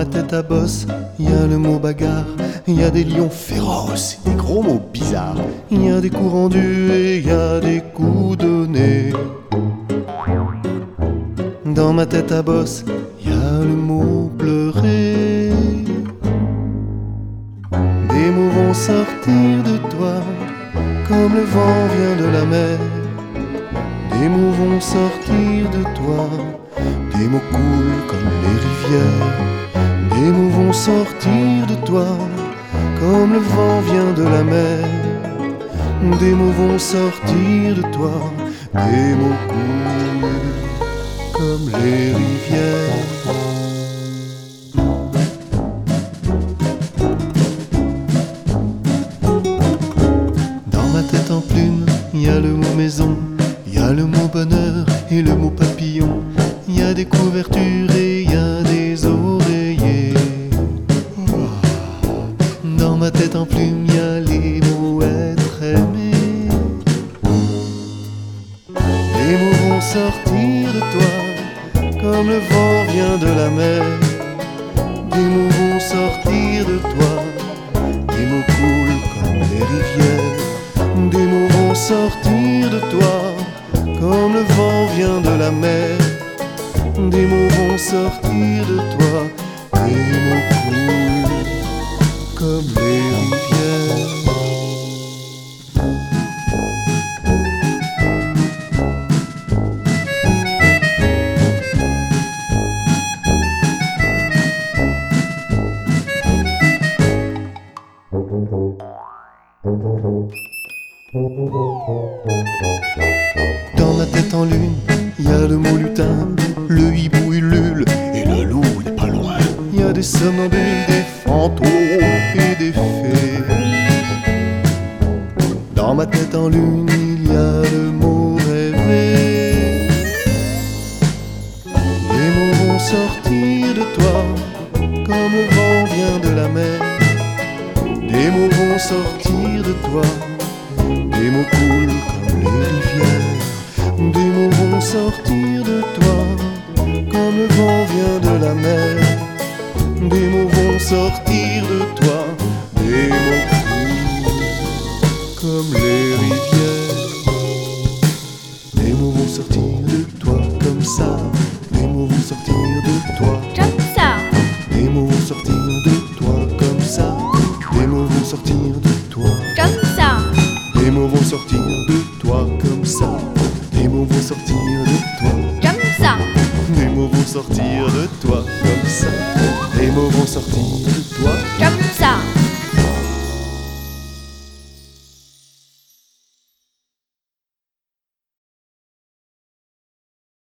tête à bosse, y a le mot bagarre, y a des lions féroces, des gros mots bizarres, y a des coups rendus et y a des coups donnés. Dans ma tête à bosse, y a le mot pleurer. Des mots vont sortir de toi, comme le vent vient de la mer. Des mots vont sortir de toi, des mots coulent comme les rivières. Des mots vont sortir de toi, comme le vent vient de la mer. Des mots vont sortir de toi, des mots coulent comme les rivières. Dans ma tête en plume, y a le mot maison, y a le mot bonheur et le mot papillon. Y a des couvertures et y a des oreillers. Dans ma tête en plume, y a les mots être aimé. Les mots vont sortir de toi, comme le vent vient de la mer. Des mots vont sortir de toi, des mots coulent comme les rivières. Des mots vont sortir de toi, comme le vent vient de la mer. Des mots vont sortir de toi, des mots coulent comme les rivières. Dans ma tête en lune, y a le mot lutin, le hibou ulule et le loup n'est pas loin. Y a des somnambules, des fantômes et des fées. Dans ma tête en lune, il y a le mot rêver. Les mots vont sortir de toi, comme le vent vient de la mer. Des mots vont sortir de toi, des mots coulent comme les rivières. Des mots vont sortir de toi, comme le vent vient de la mer. Des mots vont sortir de toi, des mots coulent comme les rivières. Des mots vont sortir de toi comme ça. Des mots vont sortir de toi comme ça. Des mots vont sortir de toi comme ça. Des mots vont sortir de toi Comme ça. Des mots vont sortir de toi comme ça. Des mots vont sortir de toi Comme ça. Des mots vont sortir de toi comme ça. Des mots vont sortir de toi